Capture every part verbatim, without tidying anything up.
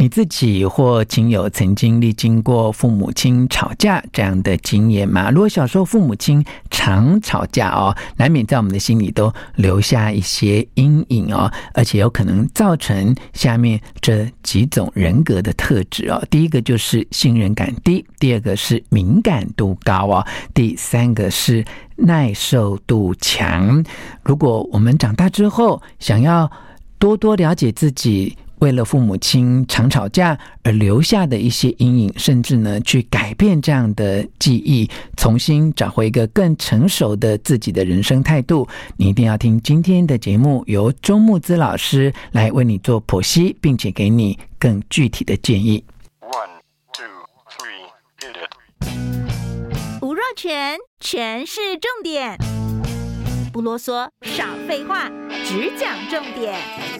你自己或亲友曾经历经过父母亲吵架这样的经验吗？如果小时候父母亲常吵架哦，难免在我们的心里都留下一些阴影哦，而且有可能造成下面这几种人格的特质哦。第一个就是信任感低，第二个是敏感度高哦，第三个是耐受度强。如果我们长大之后想要多多了解自己为了父母亲常吵架而留下的一些阴影，甚至呢去改变这样的记忆，重新找回一个更成熟的自己的人生态度，你一定要听今天的节目，由周慕姿老师来为你做剖析，并且给你更具体的建议。 One, two, three, hit it。 吴若权，权是重点，不啰嗦，少废话，只讲重点。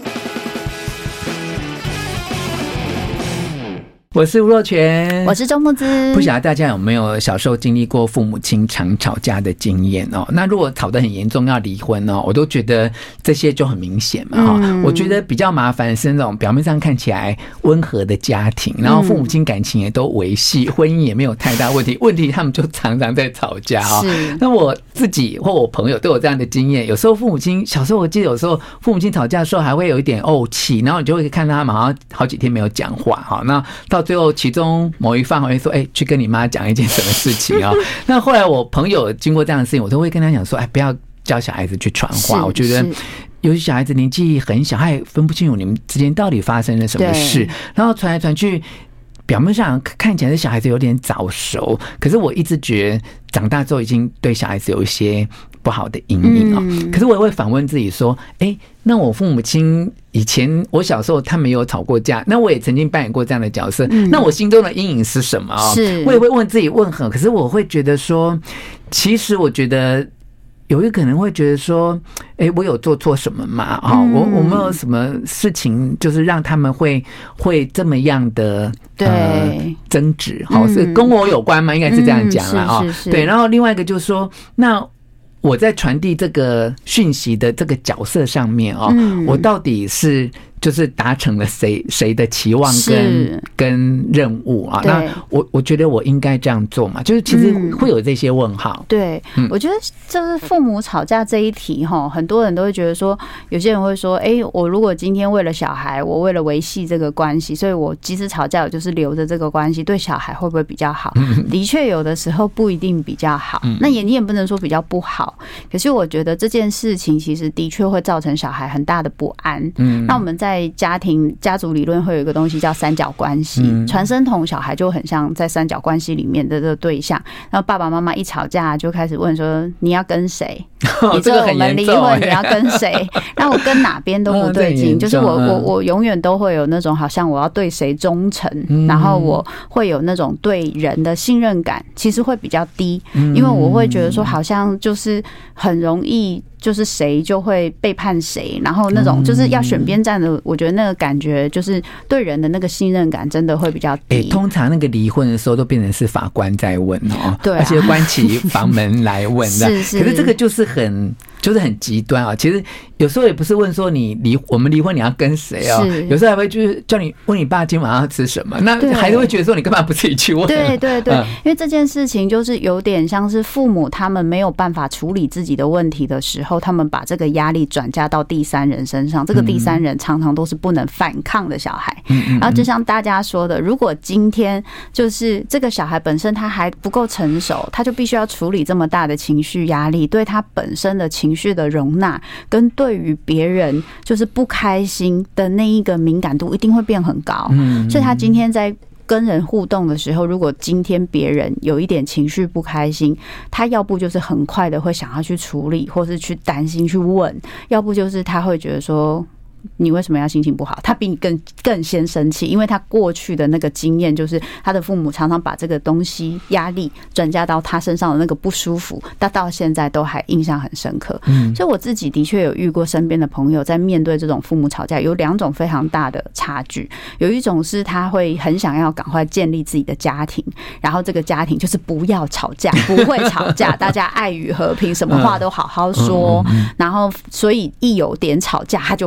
我是吴若权， 我是周慕姿。 不晓得大家有没有小时候经历过父母亲常吵架的经验哦？那如果吵得很严重要离婚哦，我都觉得这些就很明显嘛哈、嗯。我觉得比较麻烦的是那种表面上看起来温和的家庭，然后父母亲感情也都维系，婚姻也没有太大问题，问题他们就常常在吵架哈。那我自己或我朋友都有这样的经验，有时候父母亲小时候我记得有时候父母亲吵架的时候还会有一点怄气，然后你就会看到他们好像好几天没有讲话哈。那到最后其中某一方会说哎、欸，去跟你妈讲一件什么事情啊、喔？那后来我朋友经过这样的事情，我都会跟他讲说，哎，不要教小孩子去传话。我觉得尤其小孩子年纪很小，他也分不清楚你们之间到底发生了什么事，然后传来传去，表面上看起来是小孩子有点早熟，可是我一直觉得长大之后已经对小孩子有一些不好的阴影哦。嗯、可是我也会反问自己说，哎，那我父母亲以前我小时候他们有吵过架，那我也曾经扮演过这样的角色，嗯、那我心中的阴影是什么哦？是，我也会问自己问很，可是我会觉得说，其实我觉得。有一可能会觉得说，哎、欸，我有做错什么吗？哈、嗯，我我没有什么事情，就是让他们会会这么样的对、呃、争执，哈、嗯，是跟我有关吗？应该是这样讲啦，啊、嗯，对。然后另外一个就是说，那我在传递这个讯息的这个角色上面哦，嗯、我到底是。就是达成了谁谁的期望跟跟任务啊？那我我觉得我应该这样做嘛？就是其实会有这些问号。 嗯、对、嗯，我觉得就是父母吵架这一题哈，很多人都会觉得说，有些人会说，哎、欸，我如果今天为了小孩，我为了维系这个关系，所以我即使吵架，我就是留着这个关系，对小孩会不会比较好？嗯、的确，有的时候不一定比较好。嗯、那也你也不能说比较不好。可是我觉得这件事情其实的确会造成小孩很大的不安。嗯，那我们在在家庭家族理论会有一个东西叫三角关系，传声筒小孩就很像在三角关系里面的这个对象，然后爸爸妈妈一吵架就开始问说你要跟谁？你知道我们离婚你要跟谁？那我跟哪边都不对劲，就是我我我永远都会有那种好像我要对谁忠诚，然后我会有那种对人的信任感，其实会比较低，因为我会觉得说好像就是很容易。就是谁就会背叛谁，然后那种就是要选边站的，我觉得那个感觉就是对人的那个信任感真的会比较低。 欸、通常那个离婚的时候都变成是法官在问哦， 对、啊， 而且关起房门来问的。是是。可是这个就是很就是很极端啊。其实有时候也不是问说你离我们离婚你要跟谁哦，有时候还会就是叫你问你爸今晚要吃什么，那孩子会觉得说你干嘛不自己去问？ 对对对，嗯、因为这件事情就是有点像是父母他们没有办法处理自己的问题的时候。后他们把这个压力转嫁到第三人身上，这个第三人常常都是不能反抗的小孩。然后就像大家说的，如果今天就是这个小孩本身他还不够成熟，他就必须要处理这么大的情绪压力，对他本身的情绪的容纳，跟对于别人就是不开心的那一个敏感度一定会变很高。所以他今天在跟人互动的时候，如果今天别人有一点情绪不开心，他要不就是很快的会想要去处理，或是去担心去问，要不就是他会觉得说你为什么要心情不好？他比你更更先生气，因为他过去的那个经验就是他的父母常常把这个东西压力转嫁到他身上的那个不舒服，他到现在都还印象很深刻。嗯，所以我自己的确有遇过身边的朋友在面对这种父母吵架，有两种非常大的差距。有一种是他会很想要赶快建立自己的家庭，然后这个家庭就是不要吵架，不会吵架，大家爱与和平，什么话都好好说，然后所以一有点吵架，他就会非常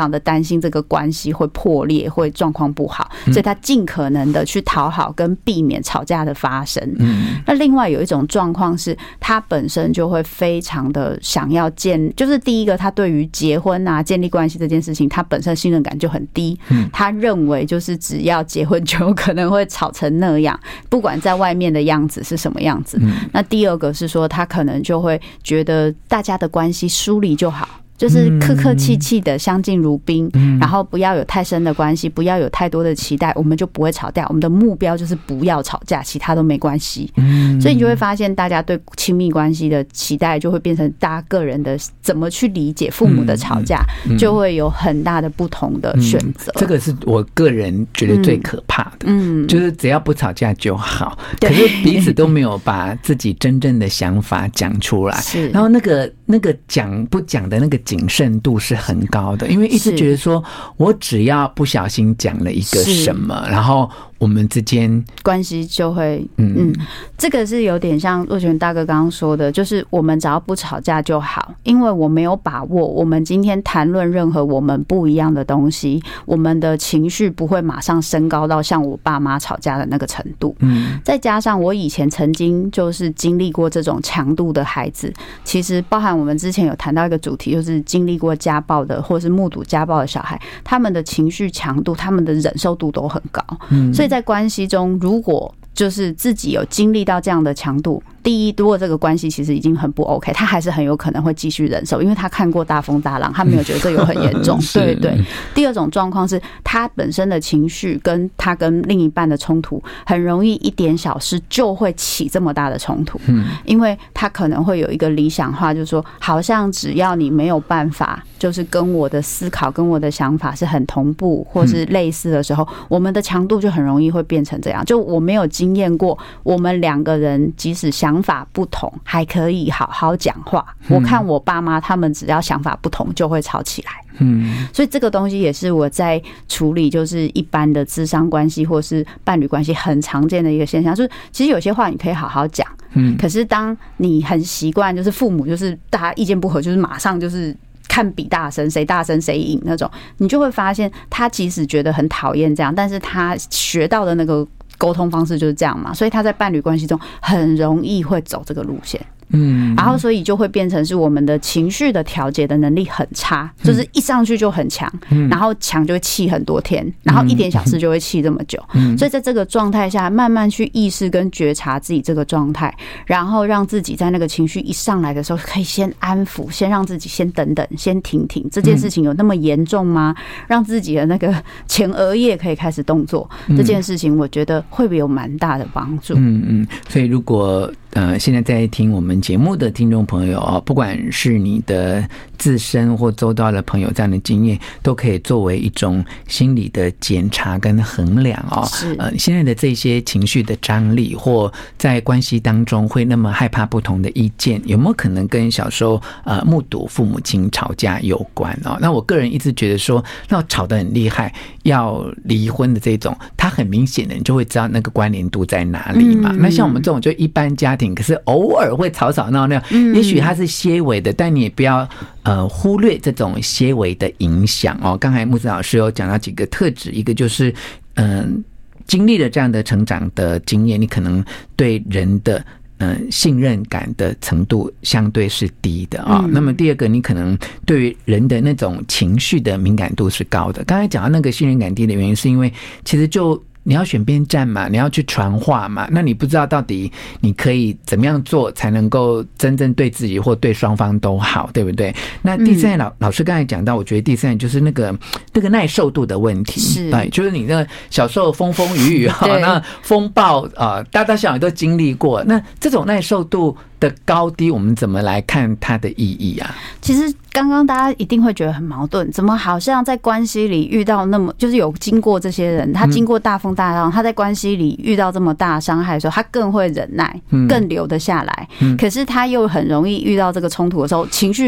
常的担心这个关系会破裂，会状况不好，所以他尽可能的去讨好跟避免吵架的发生。嗯，那另外有一种状况是，他本身就会非常的想要建，就是第一个，他对于结婚啊、建立关系这件事情，他本身信任感就很低。嗯，他认为就是只要结婚就有可能会吵成那样，不管在外面的样子是什么样子。嗯，那第二个是说，他可能就会觉得大家的关系疏离就好。就是客客气气的相敬如宾，嗯，然后不要有太深的关系，不要有太多的期待，我们就不会吵架。我们的目标就是不要吵架，其他都没关系。嗯，所以你就会发现，大家对亲密关系的期待就会变成大家个人的怎么去理解父母的吵架，就会有很大的不同的选择。 嗯，这个是我个人觉得最可怕的，嗯，就是只要不吵架就好。可是彼此都没有把自己真正的想法讲出来，是，然后那个那个讲不讲的那个谨慎度是很高的，因为一直觉得说我只要不小心讲了一个什么，然后我们之间关系就会嗯嗯，这个是有点像若权大哥刚刚说的，就是我们只要不吵架就好，因为我没有把握我们今天谈论任何我们不一样的东西，我们的情绪不会马上升高到像我爸妈吵架的那个程度。嗯，再加上我以前曾经就是经历过这种强度的孩子，其实包含我们之前有谈到一个主题，就是经历过家暴的或是目睹家暴的小孩，他们的情绪强度、他们的忍受度都很高。嗯，所以在关系中，如果就是自己有经历到这样的强度，第一，如果这个关系其实已经很不 OK， 他还是很有可能会继续忍受，因为他看过大风大浪，他没有觉得这有很严重。对对。第二种状况是，他本身的情绪跟他跟另一半的冲突，很容易一点小事就会起这么大的冲突。嗯，因为他可能会有一个理想化，就是说，好像只要你没有办法，就是跟我的思考、跟我的想法是很同步或是类似的时候，我们的强度就很容易会变成这样。就我没有经验过，我们两个人即使想法不同，还可以好好讲话。我看我爸妈他们只要想法不同，就会吵起来。嗯，所以这个东西也是我在处理，就是一般的諮商关系或是伴侣关系很常见的一个现象，就是其实有些话你可以好好讲，嗯，可是当你很习惯，就是父母就是大家意见不合，就是马上就是看比大声，谁大声谁赢那种，你就会发现他即使觉得很讨厌这样，但是他学到的那个沟通方式就是这样嘛，所以他在伴侣关系中很容易会走这个路线。嗯，然后所以就会变成是我们的情绪的调节的能力很差，就是一上去就很强，然后强就会气很多天，然后一点小事就会气这么久。所以在这个状态下，慢慢去意识跟觉察自己这个状态，然后让自己在那个情绪一上来的时候，可以先安抚，先让自己先等等，先停停，这件事情有那么严重吗？让自己的那个前额叶可以开始动作，这件事情我觉得会有蛮大的帮助。 嗯嗯，所以如果呃现在在听我们节目的听众朋友哦，不管是你的自身或周遭的朋友这样的经验，都可以作为一种心理的检查跟衡量哦。呃，现在的这些情绪的张力，或在关系当中会那么害怕不同的意见，有没有可能跟小时候呃目睹父母亲吵架有关哦？那我个人一直觉得说，那吵得很厉害，要离婚的这种，它很明显的你就会知道那个关联度在哪里嘛。嗯、那像我们这种就一般家庭，可是偶尔会吵吵闹闹，也许它是些微的，但你也不要呃忽略这种些微的影响哦。刚才木子老师有讲到几个特质，一个就是嗯、呃、经历了这样的成长的经验，你可能对人的呃信任感的程度相对是低的啊、哦。那么第二个，你可能对于人的那种情绪的敏感度是高的。刚才讲到那个信任感低的原因，是因为其实就你要选边站嘛，你要去传话嘛，那你不知道到底你可以怎么样做才能够真正对自己或对双方都好，对不对？那第三老、嗯、老师刚才讲到，我觉得第三就是那个那个耐受度的问题，是，对，就是你那个小时候风风雨雨哈，那风暴啊、呃，大大小小都经历过，那这种耐受度的高低，我们怎么来看它的意义啊？ 其实刚刚大家一定会觉得很矛盾，怎么好像在关系里遇到那么就是有经过这些人，他经过大风大浪，他在关系里遇到这么大的伤害的时候，他更会忍耐，更留得下来。可是他又很容易遇到这个冲突的时候，情绪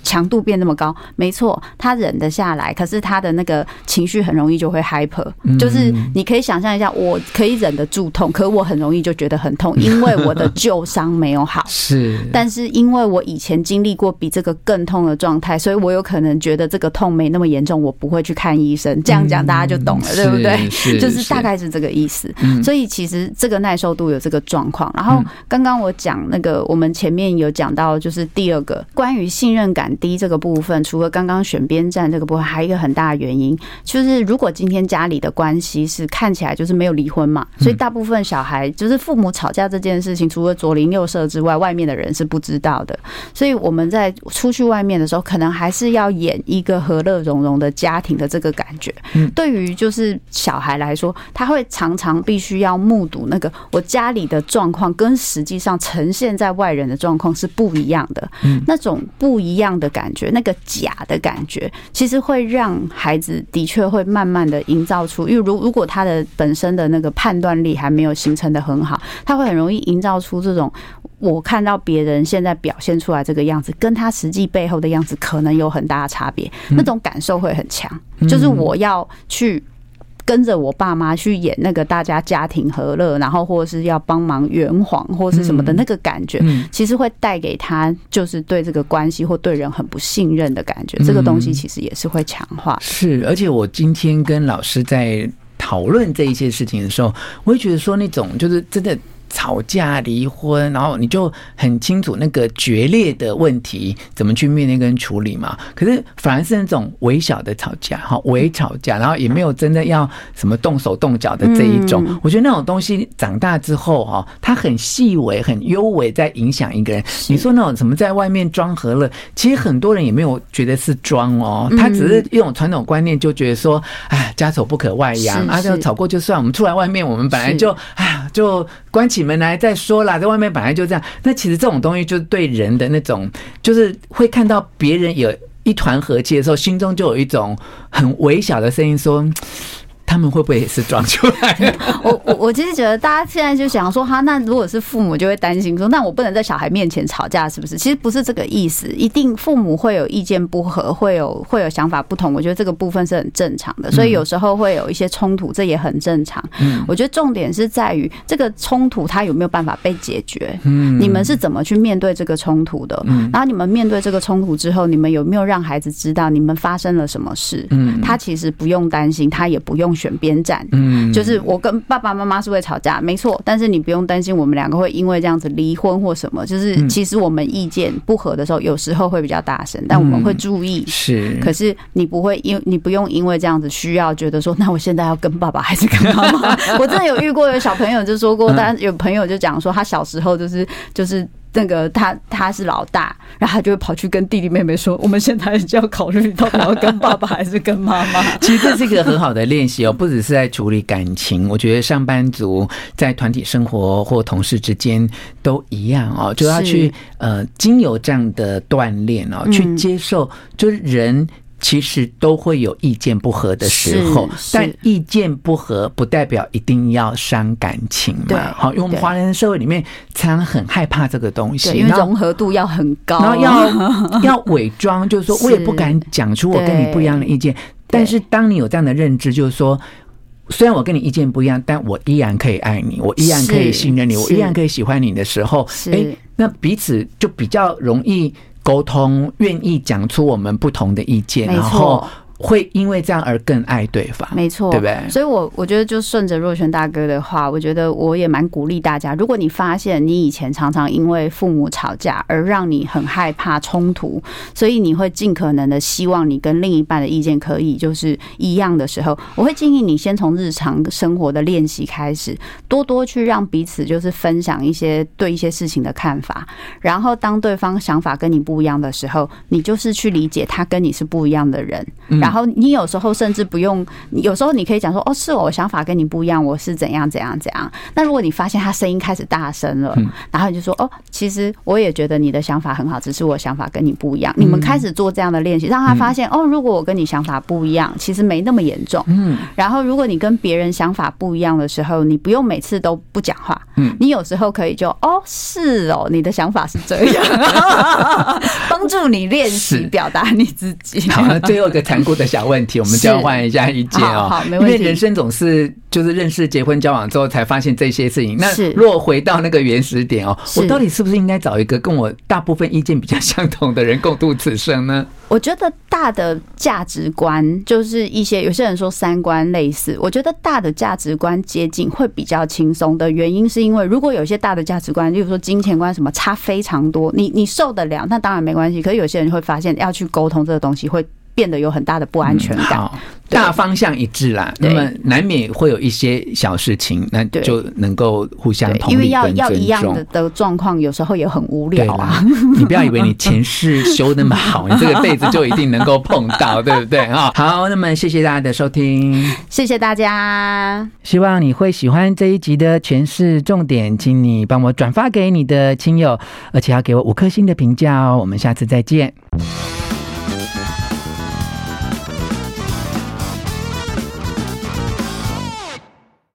强度变那么高？没错，他忍得下来，可是他的那个情绪很容易就会 hyper， 就是你可以想象一下，我可以忍得住痛，可我很容易就觉得很痛，因为我的旧伤没有好。 是， 但是因为我以前经历过比这个更痛的状态，所以我有可能觉得这个痛没那么严重，我不会去看医生。这样讲大家就懂了，嗯、对不对？ 是， 就是大概是这个意思。所以其实这个耐受度有这个状况。然后刚刚我讲那个，我们前面有讲到，就是第二个关于信任感低这个部分，除了刚刚选边站这个部分，还有一个很大的原因，就是如果今天家里的关系是看起来就是没有离婚嘛，所以大部分小孩就是父母吵架这件事情，除了左邻右舍之外，外面的人是不知道的。所以我们在出去外面的时候，可能还是要演一个和乐融融的家庭的这个感觉。对于就是小孩来说，他会常常必须要目睹那个我家里的状况跟实际上呈现在外人的状况是不一样的。那种不一样的感觉，那个假的感觉，其实会让孩子的确会慢慢的营造出，因为如如果他的本身的那个判断力还没有形成的很好，他会很容易营造出这种我看到别人现在表现出来这个样子，跟他实际背后的样子可能有很大的差别，那种感受会很强。就是我要去跟着我爸妈去演那个大家家庭和乐，然后或者是要帮忙圆谎或是什么的那个感觉，其实会带给他就是对这个关系或对人很不信任的感觉。这个东西其实也是会强化。 是，而且我今天跟老师在讨论这一些事情的时候，我会觉得说那种就是真的吵架离婚，然后你就很清楚那个决裂的问题怎么去面对跟处理嘛。可是反而是那种微小的吵架，微吵架，然后也没有真的要什么动手动脚的这一种，我觉得那种东西长大之后它很细微很幽微在影响一个人。你说那种什么在外面装和乐，其实很多人也没有觉得是装哦，他只是一种传统观念，就觉得说哎，家丑不可外扬啊，就吵过就算，我们出来外面我们本来就哎就关起门来再说啦，在外面本来就这样。那其实这种东西就是对人的那种，就是会看到别人有一团和气的时候，心中就有一种很微小的声音说，他们会不会也是装出来的？ 我我我其实觉得大家现在就想说，哈，那如果是父母就会担心说，那我不能在小孩面前吵架，是不是？其实不是这个意思，一定父母会有意见不合，会有会有想法不同，我觉得这个部分是很正常的，所以有时候会有一些冲突，这也很正常。我觉得重点是在于这个冲突它有没有办法被解决，你们是怎么去面对这个冲突的？然后你们面对这个冲突之后，你们有没有让孩子知道你们发生了什么事？他其实不用担心，他也不用选边站，嗯，就是我跟爸爸妈妈是会吵架，没错，但是你不用担心我们两个会因为这样子离婚或什么，就是其实我们意见不合的时候，有时候会比较大声，但我们会注意，是，可是你不会因你不用因为这样子需要觉得说，那我现在要跟爸爸还是跟妈妈？我真的有遇过有小朋友就说过，但有朋友就讲说，他小时候就是就是。那个他他是老大，然后他就会跑去跟弟弟妹妹说，我们现在就要考虑到底要跟爸爸还是跟妈妈。 其实这是一个很好的练习哦，不只是在处理感情，我觉得上班族在团体生活或同事之间都一样哦，就要去呃经由这样的锻炼哦，去接受就是人。其实都会有意见不合的时候，但意见不合不代表一定要伤感情嘛。好，因为我们华人社会里面常常很害怕这个东西， 因为融合度要很高， 然后要要伪装，就是说我也不敢讲出我跟你不一样的意见。但是当你有这样的认知，就是说，虽然我跟你意见不一样，但我依然可以爱你，我依然可以信任你，我依然可以喜欢你的时候，哎，那彼此就比较容易沟通，愿意讲出我们不同的意见，然后会因为这样而更爱对方， 没错， 对不对？ 所以我我觉得就顺着若权大哥的话，我觉得我也蛮鼓励大家，如果你发现你以前常常因为父母吵架而让你很害怕冲突，所以你会尽可能的希望你跟另一半的意见可以就是一样的时候，我会建议你先从日常生活的练习开始，多多去让彼此就是分享一些对一些事情的看法，然后当对方想法跟你不一样的时候，你就是去理解他跟你是不一样的人，然后后你有时候甚至不用，有时候你可以讲说哦，是我想法跟你不一样，我是怎样怎样怎样。那如果你发现他声音开始大声了，嗯、然后你就说哦，其实我也觉得你的想法很好，只是我想法跟你不一样。你们开始做这样的练习，让他发现、嗯、哦，如果我跟你想法不一样，其实没那么严重。嗯，然后如果你跟别人想法不一样的时候，你不用每次都不讲话。嗯，你有时候可以就哦，是哦，你的想法是这样，帮助你练习表达你自己。 好，那最后一个残酷的小问题，我们交换一下意见哦。 好，没问题。 因为人生总是就是认识、结婚、交往之后才发现这些事情。那如果回到那个原始点哦，我到底是不是应该找一个跟我大部分意见比较相同的人共度此生呢？ 我觉得大的价值观就是一些有些人说三观类似，我觉得大的价值观接近会比较轻松的原因，是因为如果有些大的价值观，例如说金钱观什么差非常多，你你受得了，那当然没关系。可是有些人会发现要去沟通这个东西会变得有很大的不安全感。 嗯、大方向一致啦，那么难免会有一些小事情，那就能够互相同理跟尊重。因为要要一样的的状况，有时候也很无聊啊。 你不要以为你前世修那么好，你这个辈子就一定能够碰到，对不对啊？好，那么谢谢大家的收听， 谢谢大家。 希望你会喜欢这一集的诠释重点，请你帮我转发给你的亲友，而且要给我五颗星的评价哦。我们下次再见。